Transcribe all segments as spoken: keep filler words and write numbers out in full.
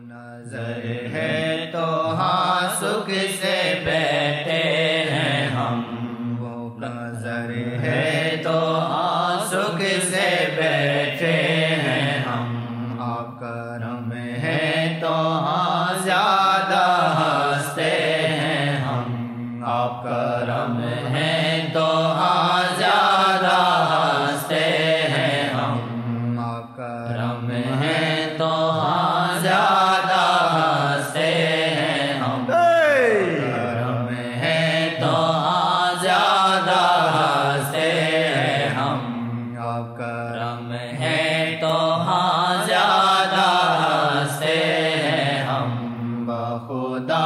نظر ہے تو ہاں سکھ سے بیٹھے ہیں ہم، وہ نظر ہے تو ہاں سکھ سے بیٹھے ہیں ہم، آپ کرم ہے تو ہاں زیادہ ہنستے ہیں ہم، آپ کرم ہے تو ہاں زیادہ ہنستے ہیں ہم، آپ کرم ہے تو ہاں زیادہ ہنستے ہیں ہم، کرم ہے تو ہاں زیادہ ہنستے ہیں ہم، آپ کرم ہے تو ہاں زیادہ ہنستے ہیں ہم، بخدا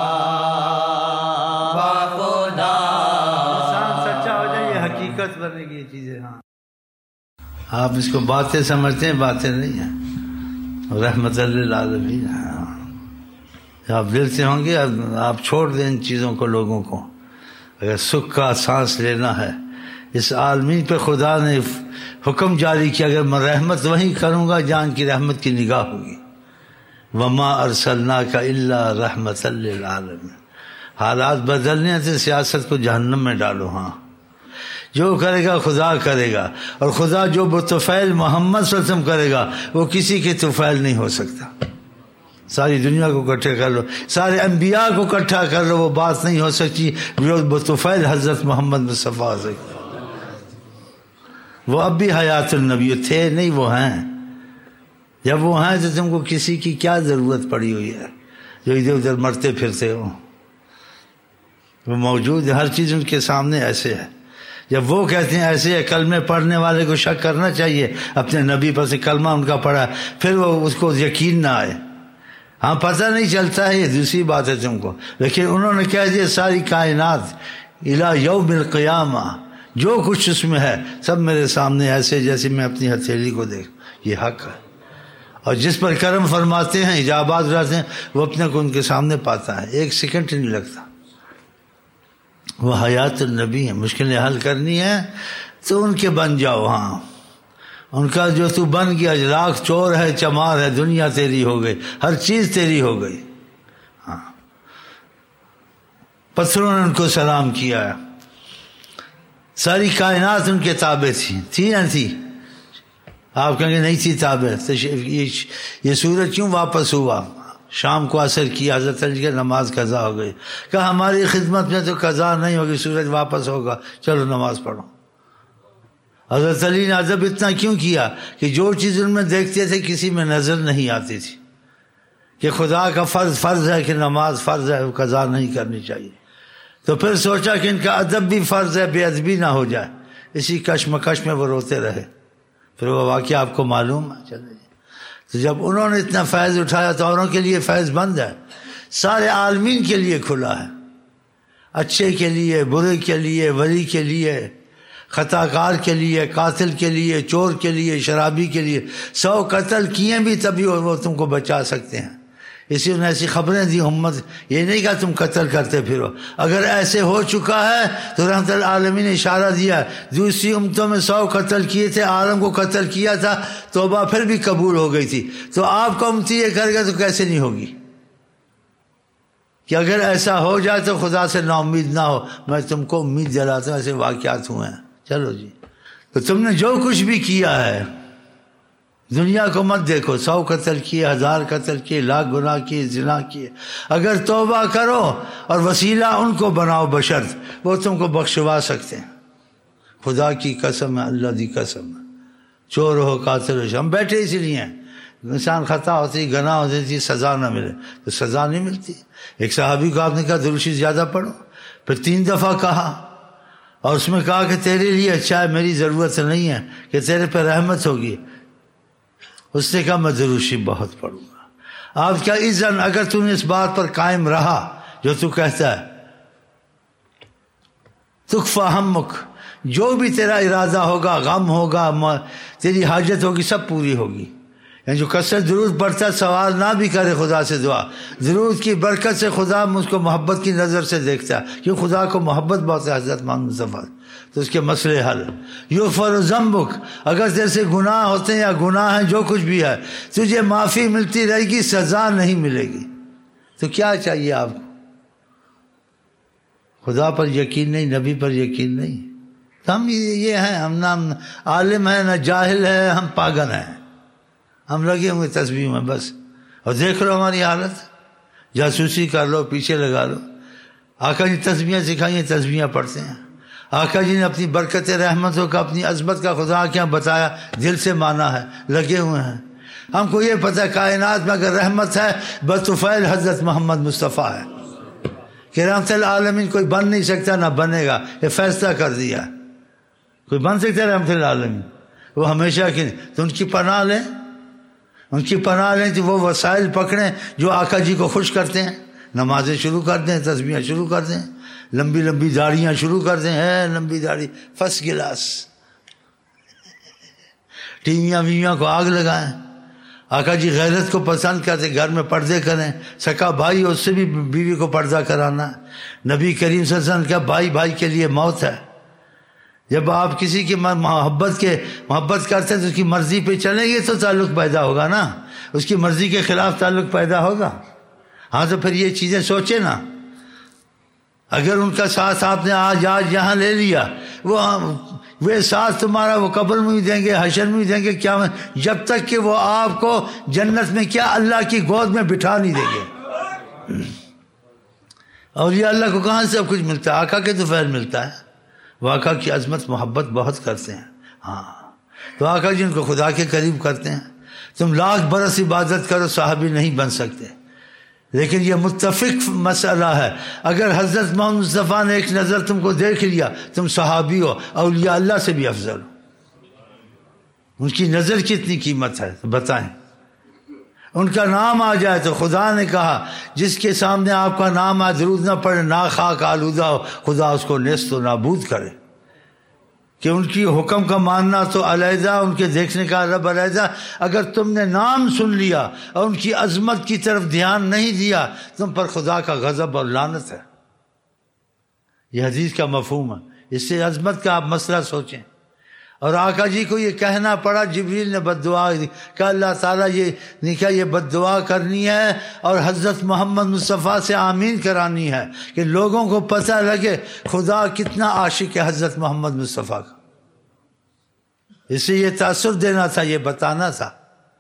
بخدا انسان سچا ہو جائے یہ حقیقت بنے گی یہ چیزیں. ہاں آپ اس کو باتیں سمجھتے ہیں، باتیں نہیں ہیں. رحمت للعالمین. آپ دل سے ہوں گے آپ چھوڑ دیں ان چیزوں کو. لوگوں کو اگر سکھ کا سانس لینا ہے، اس عالمین پہ خدا نے حکم جاری کیا اگر میں رحمت وہیں کروں گا جان کی رحمت کی نگاہ ہوگی. وما ارسلناک الا رحمت للعالمین. حالات بدلنے ہیں تو سیاست کو جہنم میں ڈالو. ہاں جو کرے گا خدا کرے گا، اور خدا جو بطفیل محمد صلی اللہ علیہ وسلم کرے گا وہ کسی کے طفیل نہیں ہو سکتا. ساری دنیا کو اکٹھے کر لو، سارے انبیاء کو اکٹھا کر لو، وہ بات نہیں ہو سکتی جو بطفیل حضرت محمد مصطفیٰ سے. وہ اب بھی حیات النبی تھے نہیں، وہ ہیں. جب وہ ہیں تو تم کو کسی کی کیا ضرورت پڑی ہوئی ہے جو ادھر ادھر مرتے پھرتے ہو. وہ موجود ہے، ہر چیز ان کے سامنے ایسے ہے. جب وہ کہتے ہیں ایسے ہے، کلمے پڑھنے والے کو شک کرنا چاہیے اپنے نبی پر سے کلمہ ان کا پڑھا پھر وہ اس کو یقین نہ آئے. ہاں پتہ نہیں چلتا ہے، یہ دوسری بات ہے تم کو، لیکن انہوں نے کہہ دیا ساری کائنات الی یوم القیامہ جو کچھ اس میں ہے سب میرے سامنے ایسے جیسے میں اپنی ہتھیلی کو دیکھ. یہ حق ہے، اور جس پر کرم فرماتے ہیں اجابات رہتے ہیں وہ اپنے کو ان کے سامنے پاتا ہے، ایک سیکنڈ نہیں لگتا. وہ حیات النبی ہیں. مشکلیں حل کرنی ہے تو ان کے بن جاؤ. ہاں ان کا جو تو بن گیا، لاکھ چور ہے چمار ہے، دنیا تیری ہو گئی، ہر چیز تیری ہو گئی. ہاں پتھروں نے ان کو سلام کیا ہے، ساری کائنات ان کے تابع تھی تھی نہ تھی. آپ کہیں گے نہیں تھی تابع، تو یہ سورج کیوں واپس ہوا؟ شام کو اثر کیا، حضرت علی کی نماز قضا ہو گئی. کہا ہماری خدمت میں تو قضا نہیں ہوگی، سورج واپس ہوگا، چلو نماز پڑھو. حضرت علی نے ادب اتنا کیوں کیا کہ جو چیز ان میں دیکھتے تھے کسی میں نظر نہیں آتی تھی کہ خدا کا فرض فرض ہے کہ نماز فرض ہے، قضا نہیں کرنی چاہیے. تو پھر سوچا کہ ان کا ادب بھی فرض ہے، بے ادبی نہ ہو جائے. اسی کشمکش میں وہ روتے رہے. پھر وہ واقعہ آپ کو معلوم ہے. چلے تو جب انہوں نے اتنا فیض اٹھایا تو اوروں کے لیے فیض بند ہے، سارے عالمین کے لیے کھلا ہے. اچھے کے لیے، برے کے لیے، ولی کے لیے، خطا کار کے لیے، قاتل کے لیے، چور کے لیے، شرابی کے لیے. سو قتل کیے بھی تبھی وہ تم کو بچا سکتے ہیں. اسی نے ایسی خبریں دی امت، یہ نہیں کہا تم قتل کرتے پھرو. اگر ایسے ہو چکا ہے تو رحمت العالمین نے اشارہ دیا دوسری امتوں میں سو قتل کیے تھے، عالم کو قتل کیا تھا، توبہ پھر بھی قبول ہو گئی تھی. تو آپ کا امتی یہ کرے گا تو کیسے نہیں ہوگی؟ کہ اگر ایسا ہو جائے تو خدا سے نا امید نہ ہو. میں تم کو امید دلاتا ہوں، ایسے واقعات ہوئے ہیں. چلو جی، تو تم نے جو کچھ بھی کیا ہے دنیا کو مت دیکھو. سو قتل کیے، ہزار قتل کیے، لاکھ گناہ کیے، زنا کیے، اگر توبہ کرو اور وسیلہ ان کو بناؤ بشرط وہ تم کو بخشوا سکتے ہیں. خدا کی قسم ہے، اللہ دی قسم ہے. چور ہو، قاتل ہو، ہم بیٹھے اس لیے ہیں. انسان خطا ہوتی، گناہ ہوتی تھی، سزا نہ ملے تو سزا نہیں ملتی. ایک صحابی کو آپ نے کہا دروشی زیادہ پڑھو، پھر تین دفعہ کہا اور اس میں کہا کہ تیرے لیے اچھا ہے، میری ضرورت نہیں ہے کہ تیرے پہ رحمت ہوگی. اس نے کہا میں دروشی بہت پڑھوں گا. آپ کیا اذن اگر تم نے اس بات پر قائم رہا جو تو کہتا ہے تکفا ہمک، جو بھی تیرا ارادہ ہوگا، غم ہوگا، تیری حاجت ہوگی، سب پوری ہوگی. جو کثرت درود پڑھتا ہے سوال نہ بھی کرے خدا سے دعا، درود کی برکت سے خدا مجھ کو محبت کی نظر سے دیکھتا ہے، کیوں خدا کو محبت بہت ہے حضرت محمد مصطفیٰ، تو اس کے مسئلے حل۔ یغفر ذنبک، اگر جیسے گناہ ہوتے ہیں یا گناہ ہیں جو کچھ بھی ہے، تجھے معافی ملتی رہے گی، سزا نہیں ملے گی۔ تو کیا چاہیے آپ کو؟ خدا پر یقین نہیں، نبی پر یقین نہیں، تو ہم یہ ہیں، ہم نہ عالم ہیں نہ جاہل ہے، ہم پاگل ہیں، ہم لگے ہوئے تسبیح میں بس۔ اور دیکھ لو ہماری حالت، جاسوسی کر لو، پیچھے لگا لو۔ آقا جی تسبیحیں سکھائیں، تسبیحیں پڑھتے ہیں۔ آقا جی نے اپنی برکت رحمتوں کا، اپنی عظمت کا خدا کیا بتایا، دل سے مانا ہے، لگے ہوئے ہیں۔ ہم کو یہ پتہ ہے کائنات میں اگر رحمت ہے بطفیل حضرت محمد مصطفیٰ ہے، کہ رحمت العالمین کوئی بن نہیں سکتا نہ بنے گا، یہ فیصلہ کر دیا۔ کوئی بن سکتا ہے رحمت العالمین؟ وہ ہمیشہ کی، تو ان کی پناہ لیں، ان کی پناہ لیں، تو وہ وسائل پکڑیں جو آقا جی کو خوش کرتے ہیں۔ نمازیں شروع کر دیں، تسبیحیں شروع کر دیں، لمبی لمبی داڑیاں شروع کر دیں، ہے لمبی داڑھی فرسٹ کلاس، ٹیویاں ویویاں کو آگ لگائیں۔ آقا جی غیرت کو پسند کرتے، گھر میں پردے کریں، سکا بھائی اس سے بھی بیوی کو پردہ کرانا۔ نبی کریم صلی اللہ علیہ وسلم کیا بھائی بھائی کے لیے موت ہے۔ جب آپ کسی کی محبت کے محبت کرتے ہیں تو اس کی مرضی پہ چلیں گے تو تعلق پیدا ہوگا نا، اس کی مرضی کے خلاف تعلق پیدا ہوگا۔ ہاں تو پھر یہ چیزیں سوچیں نا، اگر ان کا ساتھ آپ نے آج آج یہاں لے لیا، وہ وہ ساتھ تمہارا وہ قبر میں بھی دیں گے، حشر میں بھی دیں گے، کیا جب تک کہ وہ آپ کو جنت میں کیا اللہ کی گود میں بٹھا نہیں دیں گے۔ اور یہ اللہ کو کہاں سے سب کچھ ملتا ہے؟ آقا کے تو فیض ملتا ہے، وہ آقا کی عظمت محبت بہت کرتے ہیں۔ ہاں تو آقا جی ان کو خدا کے قریب کرتے ہیں۔ تم لاکھ برس عبادت کرو صحابی نہیں بن سکتے، لیکن یہ متفق مسئلہ ہے، اگر حضرت محمد مصطفیٰ نے ایک نظر تم کو دیکھ لیا تم صحابی ہو، اولیاء اللہ سے بھی افضل ہو۔ ان کی نظر کی اتنی قیمت ہے تو بتائیں، ان کا نام آ جائے تو خدا نے کہا جس کے سامنے آپ کا نام آئے درود نہ پڑے نا خاک آلودہ ہو، خدا اس کو نیست و نابود کرے۔ کہ ان کی حکم کا ماننا تو علیحدہ، ان کے دیکھنے کا رب علیحدہ، اگر تم نے نام سن لیا اور ان کی عظمت کی طرف دھیان نہیں دیا تم پر خدا کا غضب اور لعنت ہے۔ یہ حدیث کا مفہوم ہے، اس سے عظمت کا آپ مسئلہ سوچیں۔ اور آقا جی کو یہ کہنا پڑا، جبریل نے بد دعا کہ اللہ تعالیٰ یہ نہیں کہا یہ بد دعا کرنی ہے اور حضرت محمد مصطفیٰ سے آمین کرانی ہے کہ لوگوں کو پتہ لگے خدا کتنا عاشق ہے حضرت محمد مصطفیٰ کا۔ اس سے یہ تاثر دینا تھا، یہ بتانا تھا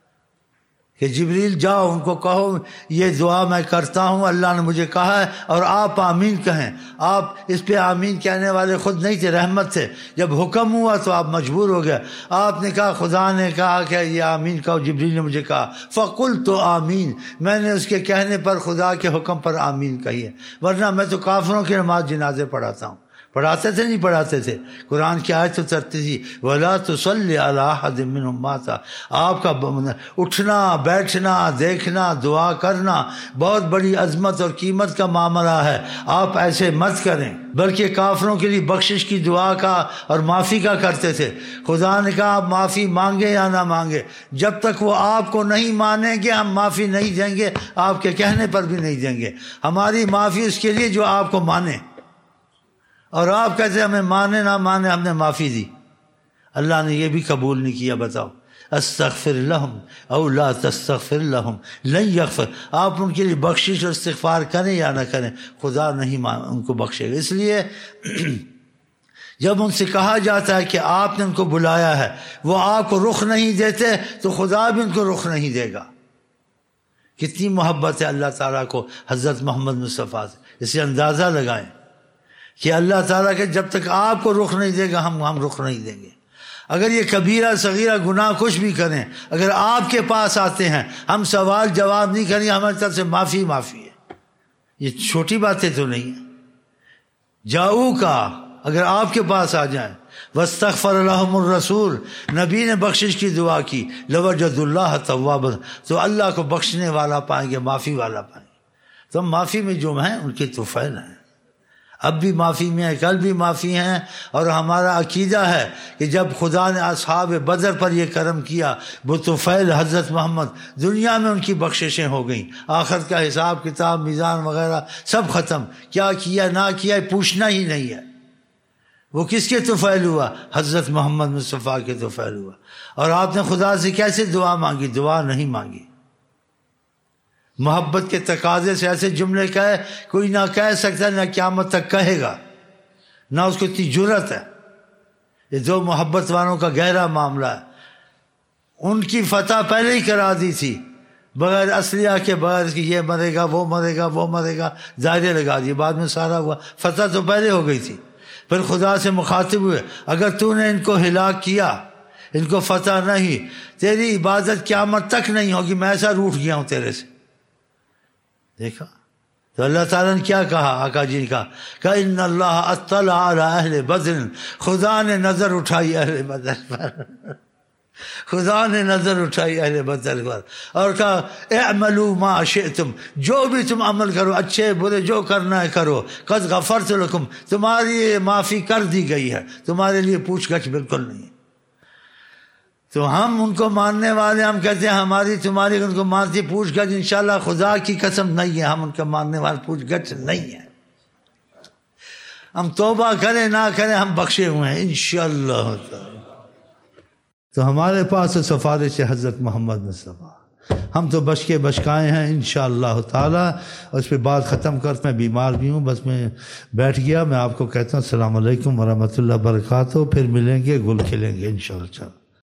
کہ جبریل جاؤ ان کو کہو یہ دعا میں کرتا ہوں، اللہ نے مجھے کہا ہے، اور آپ آمین کہیں۔ آپ اس پہ آمین کہنے والے خود نہیں تھے، رحمت تھے۔ جب حکم ہوا تو آپ مجبور ہو گئے، آپ نے کہا خدا نے کہا کہ یہ آمین کہو، جبریل نے مجھے کہا فقلت آمین، میں نے اس کے کہنے پر خدا کے حکم پر آمین کہی ہے، ورنہ میں تو کافروں کی نماز جنازے پڑھاتا ہوں۔ پڑھاتے تھے نہیں پڑھاتے تھے؟ قرآن کی آیت اترتی تھی وَلَا تُصَلِّ عَلَىٰ أَحَدٍ مِّنْهُمْ مَاتَ، آپ کا اٹھنا بیٹھنا دیکھنا دعا کرنا بہت بڑی عظمت اور قیمت کا معاملہ ہے، آپ ایسے مت کریں، بلکہ کافروں کے لیے بخشش کی دعا کا اور معافی کا کرتے تھے۔ خدا نے کہا آپ معافی مانگے یا نہ مانگے، جب تک وہ آپ کو نہیں مانیں گے ہم معافی نہیں دیں گے، آپ کے کہنے پر بھی نہیں دیں گے۔ ہماری معافی اس کے لیے جو آپ کو مانے، اور آپ کہتے ہیں ہمیں مانے نہ مانے ہم نے معافی دی، اللہ نے یہ بھی قبول نہیں کیا۔ بتاؤ استغفر لہم او لا تستغفر لہم لن یغفر، آپ ان کے لیے بخشش اور استغفار کریں یا نہ کریں خدا نہیں ان کو بخشے گا۔ اس لیے جب ان سے کہا جاتا ہے کہ آپ نے ان کو بلایا ہے وہ آپ کو رخ نہیں دیتے تو خدا بھی ان کو رخ نہیں دے گا۔ کتنی محبت ہے اللہ تعالیٰ کو حضرت محمد مصطفیٰ سے، اسے اندازہ لگائیں کہ اللہ تعالیٰ کے جب تک آپ کو رخ نہیں دے گا ہم ہم رخ نہیں دیں گے۔ اگر یہ کبیرہ صغیرہ گناہ کچھ بھی کریں، اگر آپ کے پاس آتے ہیں ہم سوال جواب نہیں کریں گے، ہماری طرف سے معافی معافی ہے۔ یہ چھوٹی باتیں تو نہیں ہیں۔ جاؤ کا اگر آپ کے پاس آ جائیں واستغفر لهم الرسول، نبی نے بخشش کی دعا کی، لوجد اللہ توابا، تو اللہ کو بخشنے والا پائیں گے، معافی والا پائیں گے۔ تو ہم معافی میں جو ہیں ان کے طفیل ہیں۔ اب بھی معافی میں ہیں، کل بھی معافی ہیں، اور ہمارا عقیدہ ہے کہ جب خدا نے اصحاب بدر پر یہ کرم کیا، بطفیل حضرت محمد، دنیا میں ان کی بخششیں ہو گئیں، آخرت کا حساب کتاب میزان وغیرہ سب ختم، کیا کیا نہ کیا پوچھنا ہی نہیں ہے۔ وہ کس کے طفیل ہوا؟ حضرت محمد مصطفیٰ کے طفیل ہوا۔ اور آپ نے خدا سے کیسے دعا مانگی؟ دعا نہیں مانگی، محبت کے تقاضے سے ایسے جملے کہے کوئی نہ کہہ سکتا، نہ قیامت تک کہے گا، نہ اس کو اتنی جرأت ہے۔ یہ دو محبت والوں کا گہرا معاملہ ہے۔ ان کی فتح پہلے ہی کرا دی تھی، بغیر اسلحہ کے، بغیر کہ یہ مرے گا وہ مرے گا وہ مرے گا، دائرے لگا دیے، بعد میں سارا ہوا، فتح تو پہلے ہو گئی تھی۔ پھر خدا سے مخاطب ہوئے، اگر تو نے ان کو ہلاک کیا، ان کو فتح نہیں، تیری عبادت قیامت تک نہیں ہوگی، میں ایسا روٹھ گیا ہوں تیرے سے۔ دیکھا تو اللہ تعالیٰ نے کیا کہا؟ آقا جی نے کہا کہ ان اللہ اطلع علی اہل بدر، خدا نے نظر اٹھائی اہل بدر پر، خدا نے نظر اٹھائی اہل بدر پر اور کہا اعملوا ما شئتم، جو بھی تم عمل کرو، اچھے برے جو کرنا ہے کرو، قد غفرت لکم، تمہاری معافی کر دی گئی ہے، تمہارے لیے پوچھ گچھ بالکل نہیں۔ تو ہم ان کو ماننے والے، ہم کہتے ہیں ہماری تمہاری ان کو مانتی پوچھ گچھ، انشاءاللہ خدا کی قسم نہیں ہے، ہم ان کا ماننے والے پوچھ گچھ نہیں ہے۔ ہم توبہ کریں نہ کریں، ہم بخشے ہوئے ہیں انشاءاللہ تعالی۔ تو ہمارے پاس سفارش حضرت محمد مصطفیٰ، ہم تو بچ کے بچکائے ہیں انشاءاللہ تعالی۔ اس پہ بات ختم کر، میں بیمار بھی ہوں، بس میں بیٹھ گیا۔ میں آپ کو کہتا ہوں السلام علیکم ورحمۃ اللہ وبرکاتہ، پھر ملیں گے، گل کھلیں گے انشاءاللہ۔